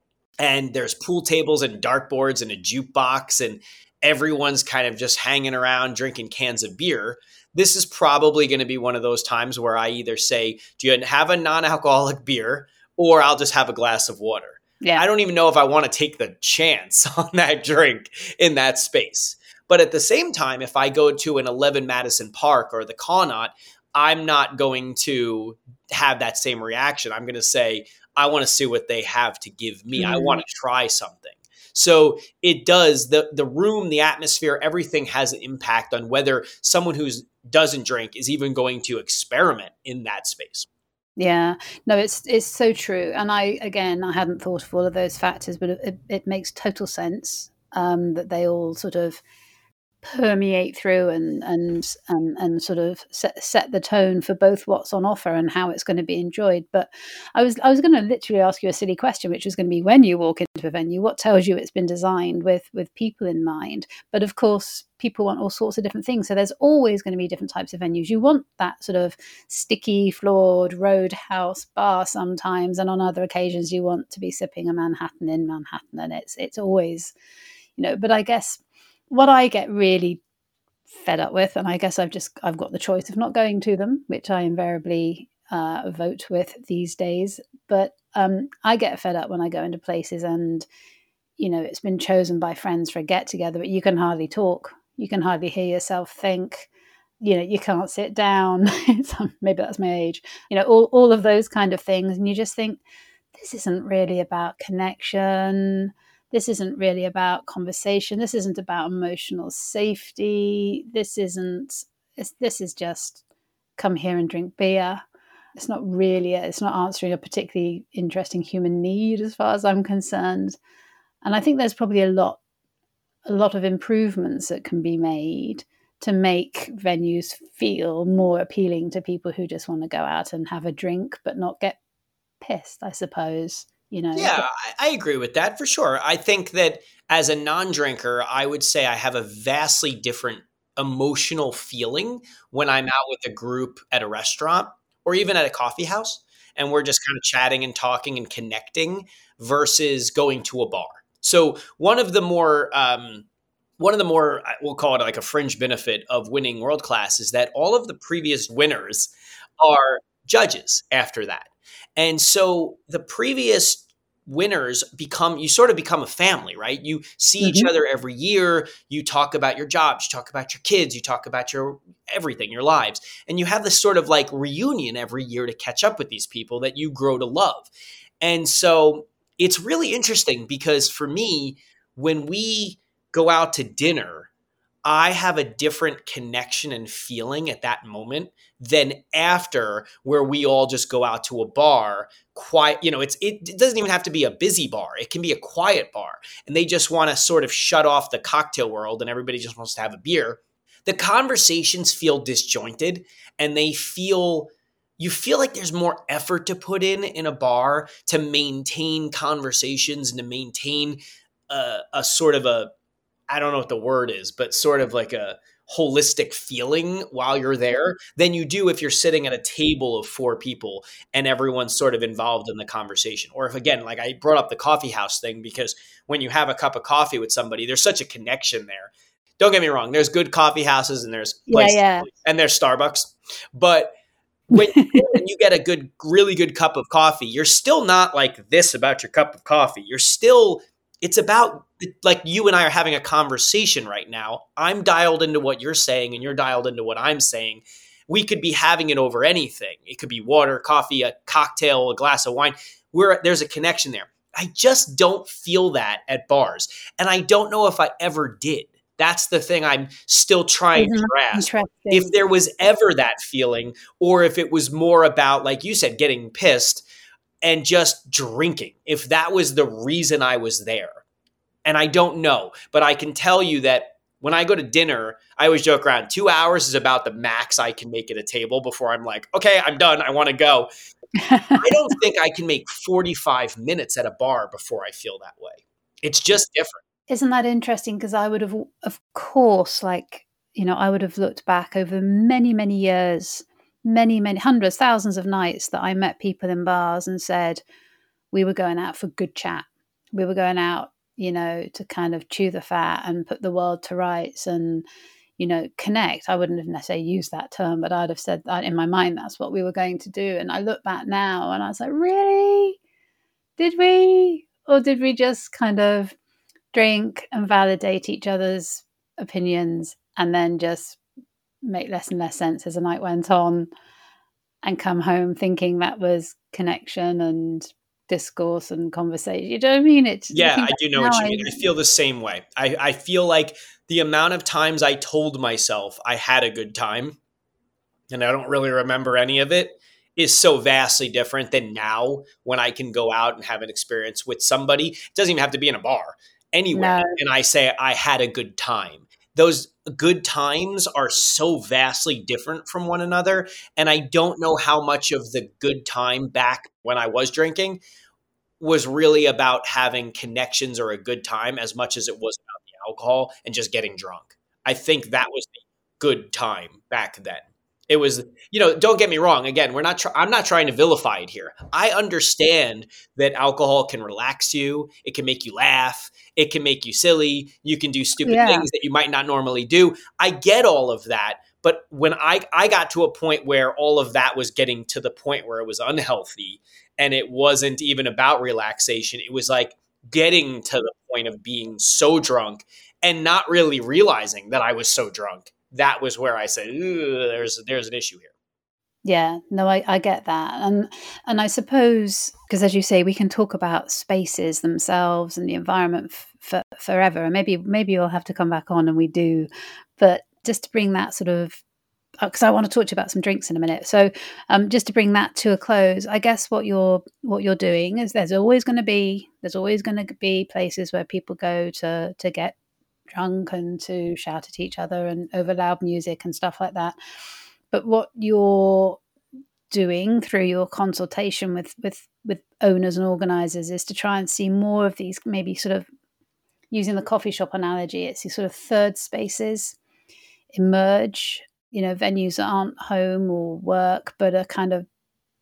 and there's pool tables and dartboards and a jukebox and everyone's kind of just hanging around drinking cans of beer, this is probably going to be one of those times where I either say, do you have a non-alcoholic beer, or I'll just have a glass of water. Yeah. I don't even know if I want to take the chance on that drink in that space. But at the same time, if I go to an eleven Madison Park or the Connaught, I'm not going to have that same reaction. I'm going to say, I want to see what they have to give me. Mm-hmm. I want to try something. So it does, the the room, the atmosphere, everything has an impact on whether someone who doesn't drink is even going to experiment in that space. Yeah, no, it's it's so true. And I, again, I hadn't thought of all of those factors, but it, it makes total sense um, that they all sort of permeate through and and and, and sort of set, set the tone for both what's on offer and how it's going to be enjoyed. But I was I was going to literally ask you a silly question, which was going to be, when you walk into a venue, what tells you it's been designed with with people in mind? But of course, people want all sorts of different things, so there's always going to be different types of venues. You want that sort of sticky floored roadhouse bar sometimes, and on other occasions you want to be sipping a Manhattan in Manhattan, and it's it's always, you know. But I guess what I get really fed up with, and I guess I've just I've got the choice of not going to them, which I invariably uh, vote with these days. But um, I get fed up when I go into places and, you know, it's been chosen by friends for a get together, but you can hardly talk, you can hardly hear yourself think, you know, you can't sit down. Maybe that's my age, you know, all all of those kind of things, and you just think, this isn't really about connection. This isn't really about conversation. This isn't about emotional safety. This isn't, it's, this is just come here and drink beer. It's not really, a, it's not answering a particularly interesting human need as far as I'm concerned. And I think there's probably a lot, a lot of improvements that can be made to make venues feel more appealing to people who just want to go out and have a drink, but not get pissed, I suppose. You know, yeah, I, I agree with that for sure. I think that as a non-drinker, I would say I have a vastly different emotional feeling when I'm out with a group at a restaurant or even at a coffee house, and we're just kind of chatting and talking and connecting versus going to a bar. So one of the more um, one of the more, we'll call it like a fringe benefit of winning world class is that all of the previous winners are judges after that. And so the previous winners become, you sort of become a family, right? You see each Mhm. other every year. You talk about your jobs, you talk about your kids, you talk about your everything, your lives. And you have this sort of like reunion every year to catch up with these people that you grow to love. And so it's really interesting because for me, when we go out to dinner, I have a different connection and feeling at that moment than after, where we all just go out to a bar, quiet. You know, it's it, it doesn't even have to be a busy bar. It can be a quiet bar, and they just want to sort of shut off the cocktail world, and everybody just wants to have a beer. The conversations feel disjointed, and they feel you feel like there's more effort to put in in a bar to maintain conversations and to maintain a, a sort of a, I don't know what the word is, but sort of like a holistic feeling while you're there than you do if you're sitting at a table of four people and everyone's sort of involved in the conversation. Or if, again, like I brought up the coffee house thing, because when you have a cup of coffee with somebody, there's such a connection there. Don't get me wrong. There's good coffee houses and there's Yeah, places yeah. and there's Starbucks, but when when you get a good, really good cup of coffee, you're still not like this about your cup of coffee. You're still, it's about like you and I are having a conversation right now. I'm dialed into what you're saying and you're dialed into what I'm saying. We could be having it over anything. It could be water, coffee, a cocktail, a glass of wine. Where there's a connection there. I just don't feel that at bars. And I don't know if I ever did. That's the thing I'm still trying to Mhm. grasp. If Interesting. there was ever that feeling, or if it was more about, like you said, getting pissed and just drinking, if that was the reason I was there. And I don't know, but I can tell you that when I go to dinner, I always joke around, two hours is about the max I can make at a table before I'm like, okay, I'm done. I want to go. I don't think I can make forty-five minutes at a bar before I feel that way. It's just different. Isn't that interesting? Because I would have, of course, like, you know, I would have looked back over many, many years, many, many hundreds, thousands of nights that I met people in bars and said, we were going out for good chat. We were going out, you know, to kind of chew the fat and put the world to rights and, you know, connect. I wouldn't have necessarily used that term, but I'd have said that in my mind, that's what we were going to do. And I look back now and I was like, really? Did we? Or did we just kind of drink and validate each other's opinions and then just make less and less sense as the night went on and come home thinking that was connection and discourse and conversation? You know what I mean? It's Yeah, looking I back do know now, what you I, mean. I feel the same way. I, I feel like the amount of times I told myself I had a good time, and I don't really remember any of it, is so vastly different than now when I can go out and have an experience with somebody. It doesn't even have to be in a bar, anywhere. no, And I say, I had a good time. Those good times are so vastly different from one another. And I don't know how much of the good time back when I was drinking was really about having connections or a good time as much as it was about the alcohol and just getting drunk. I think that was the good time back then. It was, you know, don't get me wrong. Again, we're not, try- I'm not trying to vilify it here. I understand that alcohol can relax you. It can make you laugh. It can make you silly. You can do stupid yeah, things that you might not normally do. I get all of that. But when I, I got to a point where all of that was getting to the point where it was unhealthy, and it wasn't even about relaxation. It was like getting to the point of being so drunk and not really realizing that I was so drunk. That was where I said, "Ooh, there's there's an issue here." yeah, no, I, I get that. And and I suppose, because as you say, we can talk about spaces themselves and the environment f- for forever. And maybe maybe you'll have to come back on and we do. But just to bring that sort of, because I want to talk to you about some drinks in a minute. So, um, just to bring that to a close, I guess what you're what you're doing is there's always going to be there's always going to be places where people go to to get drunk and to shout at each other and over loud music and stuff like that. But what you're doing through your consultation with with with owners and organizers is to try and see more of these, maybe sort of using the coffee shop analogy, it's these sort of third spaces emerge, you know, venues that aren't home or work, but are kind of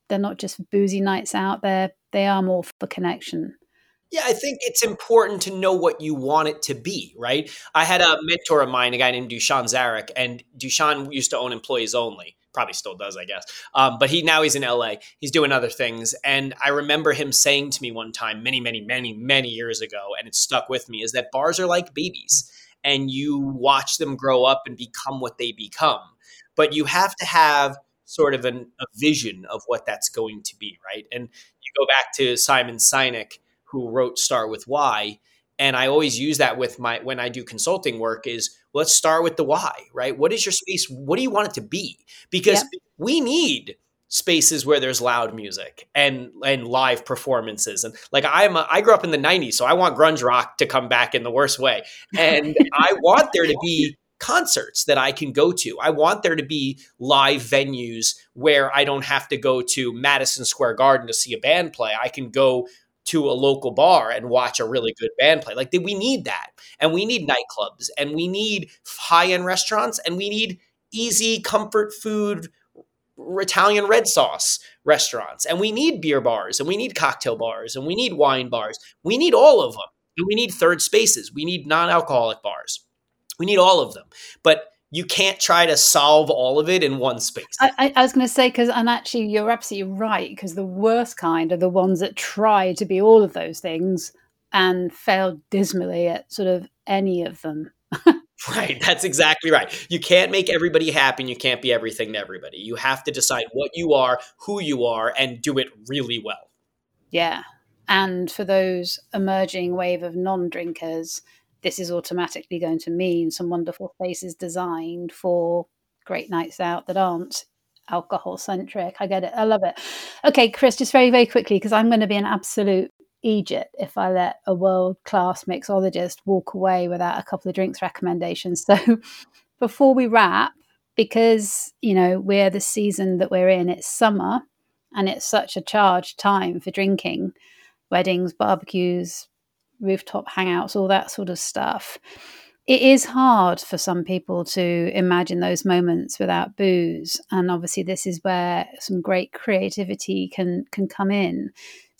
they're not just boozy nights out. They're they are more for connection. Yeah, I think it's important to know what you want it to be, right? I had a mentor of mine, a guy named Dushan Zarek, and Dushan used to own Employees Only. Probably still does, I guess. Um, but he now he's in L A. He's doing other things. And I remember him saying to me one time, many, many, many, many years ago, and it stuck with me, is that bars are like babies, and you watch them grow up and become what they become. But you have to have sort of an, a vision of what that's going to be, right? And you go back to Simon Sinek, who wrote Start With Why. And I always use that with my, when I do consulting work is, let's start with the why, right? What is your space? What do you want it to be? Because yep. we need spaces where there's loud music and, and live performances. And like I'm, a, I grew up in the nineties, so I want grunge rock to come back in the worst way. And I want there to be concerts that I can go to. I want there to be live venues where I don't have to go to Madison Square Garden to see a band play. I can go to a local bar and watch a really good band play. Like we need that. And we need nightclubs and we need high-end restaurants and we need easy comfort food, Italian red sauce restaurants. And we need beer bars and we need cocktail bars and we need wine bars. We need all of them. And we need third spaces. We need non-alcoholic bars. We need all of them. But you can't try to solve all of it in one space. I, I was going to say, because, and actually you're absolutely right, because the worst kind are the ones that try to be all of those things and fail dismally at sort of any of them. Right. That's exactly right. You can't make everybody happy and you can't be everything to everybody. You have to decide what you are, who you are, and do it really well. Yeah. And for those emerging wave of non-drinkers, this is automatically going to mean some wonderful spaces designed for great nights out that aren't alcohol centric. I get it. I love it. Okay, Chris, just very, very quickly, because I'm going to be an absolute Egypt if I let a world-class mixologist walk away without a couple of drinks recommendations. So before we wrap, because, you know, we're the season that we're in, it's summer and it's such a charged time for drinking, weddings, barbecues, rooftop hangouts, all that sort of stuff. It is hard for some people to imagine those moments without booze. And obviously this is where some great creativity can can come in.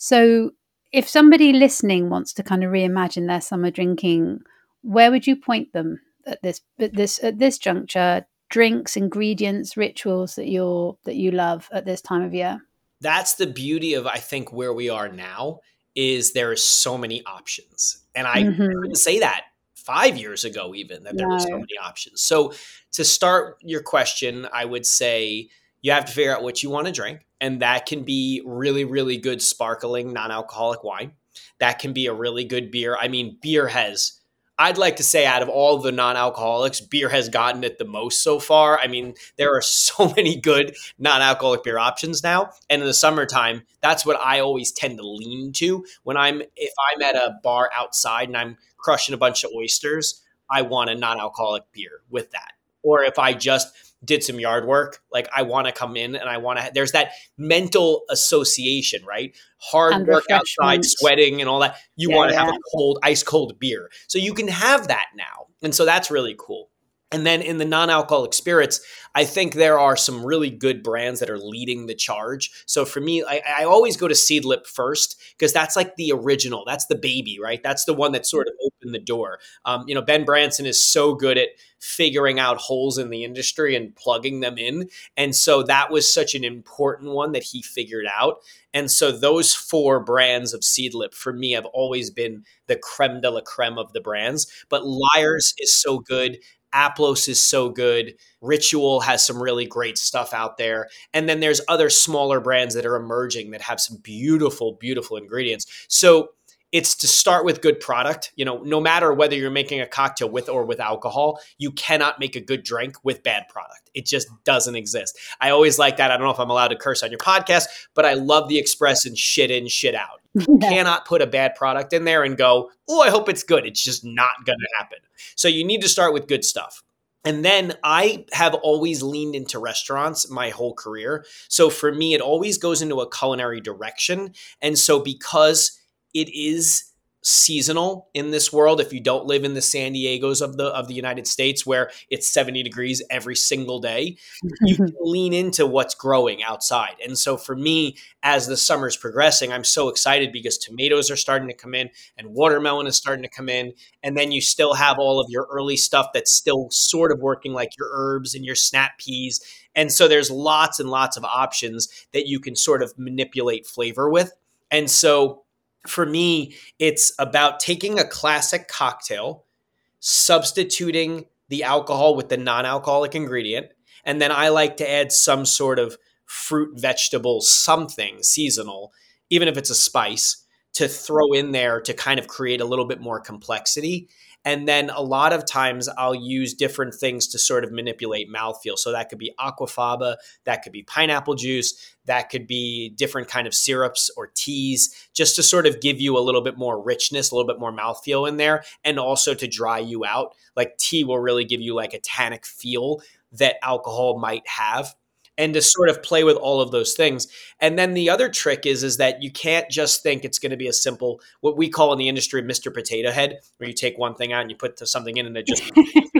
So if somebody listening wants to kind of reimagine their summer drinking, where would you point them at this at this at this juncture? Drinks, ingredients, rituals that you're that you love at this time of year? That's the beauty of, I think, where we are now. Is there are so many options. And I mm-hmm. couldn't say that five years ago even, that there no. were so many options. So to start your question, I would say you have to figure out what you want to drink. And that can be really, really good sparkling, non-alcoholic wine. That can be a really good beer. I mean, beer has, I'd like to say out of all the non-alcoholics, beer has gotten it the most so far. I mean, there are so many good non-alcoholic beer options now. And in the summertime, that's what I always tend to lean to. When I'm, if I'm at a bar outside and I'm crushing a bunch of oysters, I want a non-alcoholic beer with that. Or if I just did some yard work, like I want to come in and I want to, there's that mental association, right? Hard and work outside, sweating and all that. You yeah, want to yeah. have a cold, ice cold beer. So you can have that now. And so that's really cool. And then in the non-alcoholic spirits, I think there are some really good brands that are leading the charge. So for me, I, I always go to Seedlip first because that's like the original. That's the baby, right? That's the one that sort of opened the door. Um, you know, Ben Branson is so good at figuring out holes in the industry and plugging them in. And so that was such an important one that he figured out. And so those four brands of Seedlip for me have always been the creme de la creme of the brands. But Lyre's is so good. Aplos is so good. Ritual has some really great stuff out there. And then there's other smaller brands that are emerging that have some beautiful, beautiful ingredients. So it's to start with good product. You know, no matter whether you're making a cocktail with or with alcohol, you cannot make a good drink with bad product. It just doesn't exist. I always like that. I don't know if I'm allowed to curse on your podcast, but I love the expression shit in, shit out. You cannot put a bad product in there and go, oh, I hope it's good. It's just not going to happen. So you need to start with good stuff. And then I have always leaned into restaurants my whole career. So for me, it always goes into a culinary direction. And so because it is seasonal in this world if you don't live in the San Diegos of the of the United States where it's seventy degrees every single day. You can lean into what's growing outside. And so for me, as the summer's progressing, I'm so excited because tomatoes are starting to come in and watermelon is starting to come in. And then you still have all of your early stuff that's still sort of working, like your herbs and your snap peas. And so there's lots and lots of options that you can sort of manipulate flavor with. And so for me, it's about taking a classic cocktail, substituting the alcohol with the non-alcoholic ingredient, and then I like to add some sort of fruit, vegetable, something seasonal, even if it's a spice, to throw in there to kind of create a little bit more complexity. And then a lot of times I'll use different things to sort of manipulate mouthfeel. So that could be aquafaba, that could be pineapple juice, that could be different kind of syrups or teas, just to sort of give you a little bit more richness, a little bit more mouthfeel in there, and also to dry you out. Like tea will really give you like a tannic feel that alcohol might have, and to sort of play with all of those things. And then the other trick is, is that you can't just think it's going to be a simple, what we call in the industry, Mister Potato Head, where you take one thing out and you put something in and it just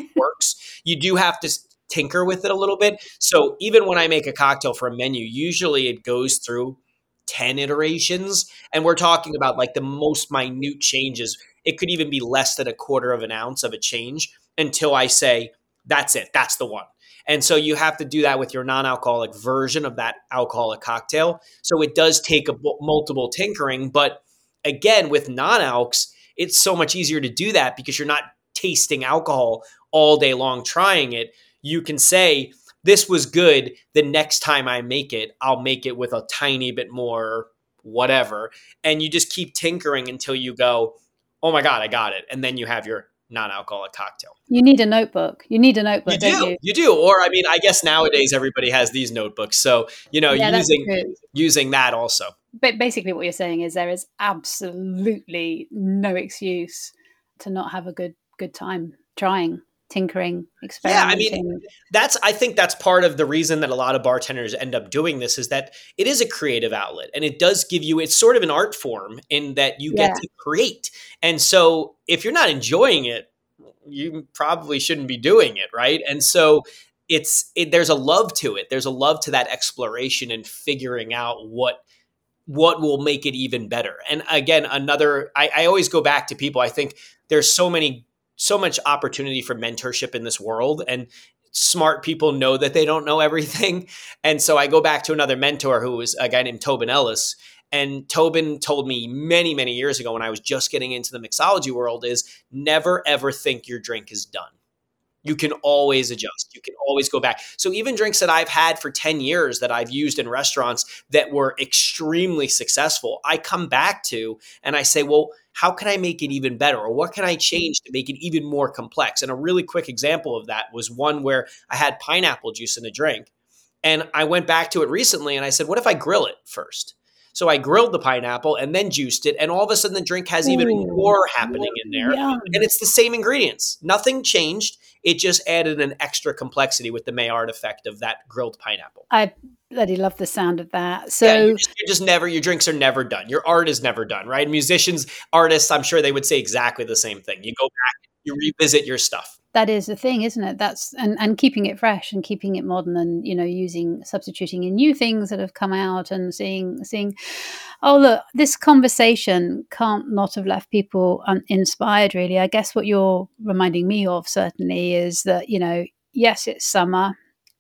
works. You do have to tinker with it a little bit. So even when I make a cocktail for a menu, usually it goes through ten iterations. And we're talking about like the most minute changes. It could even be less than a quarter of an ounce of a change until I say, that's it, that's the one. And so you have to do that with your non-alcoholic version of that alcoholic cocktail. So it does take a multiple tinkering, but again, with non-alcs, it's so much easier to do that because you're not tasting alcohol all day long trying it. You can say, this was good. The next time I make it, I'll make it with a tiny bit more whatever. And you just keep tinkering until you go, oh my God, I got it. And then you have your non-alcoholic cocktail. You need a notebook. You need a notebook, you do, don't you? You do. Or, I mean, I guess nowadays everybody has these notebooks. So, you know, yeah, using using that also. But basically what you're saying is there is absolutely no excuse to not have a good good time trying, tinkering, experimenting. Yeah, I mean, that's, I think that's part of the reason that a lot of bartenders end up doing this is that it is a creative outlet and it does give you, it's sort of an art form in that you get yeah. to create. And so if you're not enjoying it, you probably shouldn't be doing it, right? And so it's, it, there's a love to it. There's a love to that exploration and figuring out what what will make it even better. And again, another, I, I always go back to people. I think there's so many so much opportunity for mentorship in this world, and smart people know that they don't know everything. And so I go back to another mentor who was a guy named Tobin Ellis. And Tobin told me many, many years ago when I was just getting into the mixology world is never, ever think your drink is done. You can always adjust. You can always go back. So even drinks that I've had for ten years that I've used in restaurants that were extremely successful, I come back to and I say, well, how can I make it even better? Or what can I change to make it even more complex? And a really quick example of that was one where I had pineapple juice in a drink. And I went back to it recently and I said, what if I grill it first? So I grilled the pineapple and then juiced it. And all of a sudden the drink has even Ooh, more happening in there. Yum. And it's the same ingredients. Nothing changed. It just added an extra complexity with the Maillard effect of that grilled pineapple. I bloody love the sound of that. So yeah, you're, just, you're just never, your drinks are never done. Your art is never done, right? Musicians, artists, I'm sure they would say exactly the same thing. You go back, you revisit your stuff. That is the thing, isn't it? That's and, and keeping it fresh and keeping it modern and, you know, using, substituting in new things that have come out and seeing, seeing, oh, look, this conversation can't not have left people un- inspired, really. I guess what you're reminding me of certainly is that, you know, yes, it's summer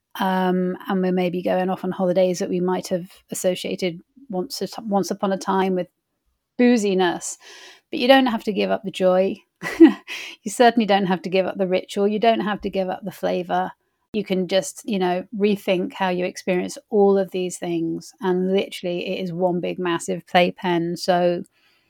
um, and we're maybe going off on holidays that we might have associated once, once upon a time with booziness, but you don't have to give up the joy. You certainly don't have to give up the ritual. You don't have to give up the flavor. You can just, you know, rethink how you experience all of these things. And literally it is one big, massive playpen. So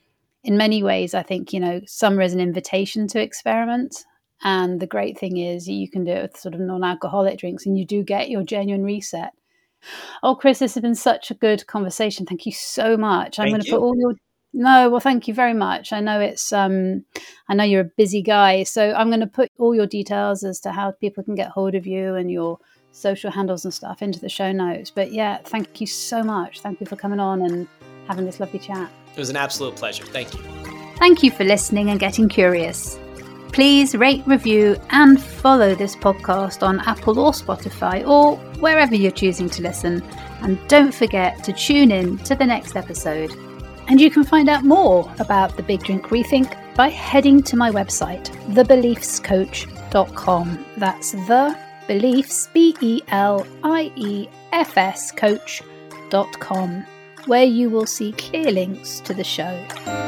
in many ways, I think, you know, summer is an invitation to experiment. And the great thing is you can do it with sort of non-alcoholic drinks and you do get your genuine reset. Oh, Chris, this has been such a good conversation. Thank you so much. I'm going to put all your No, well, thank you very much. I know it's, um, I know you're a busy guy, so I'm going to put all your details as to how people can get hold of you and your social handles and stuff into the show notes. But yeah, thank you so much. Thank you for coming on and having this lovely chat. It was an absolute pleasure. Thank you. Thank you for listening and getting curious. Please rate, review, and follow this podcast on Apple or Spotify or wherever you're choosing to listen. And don't forget to tune in to the next episode. And you can find out more about the Big Drink Rethink by heading to my website, the beliefs coach dot com. That's the beliefs, B E L I E F S coach dot com, where you will see clear links to the show.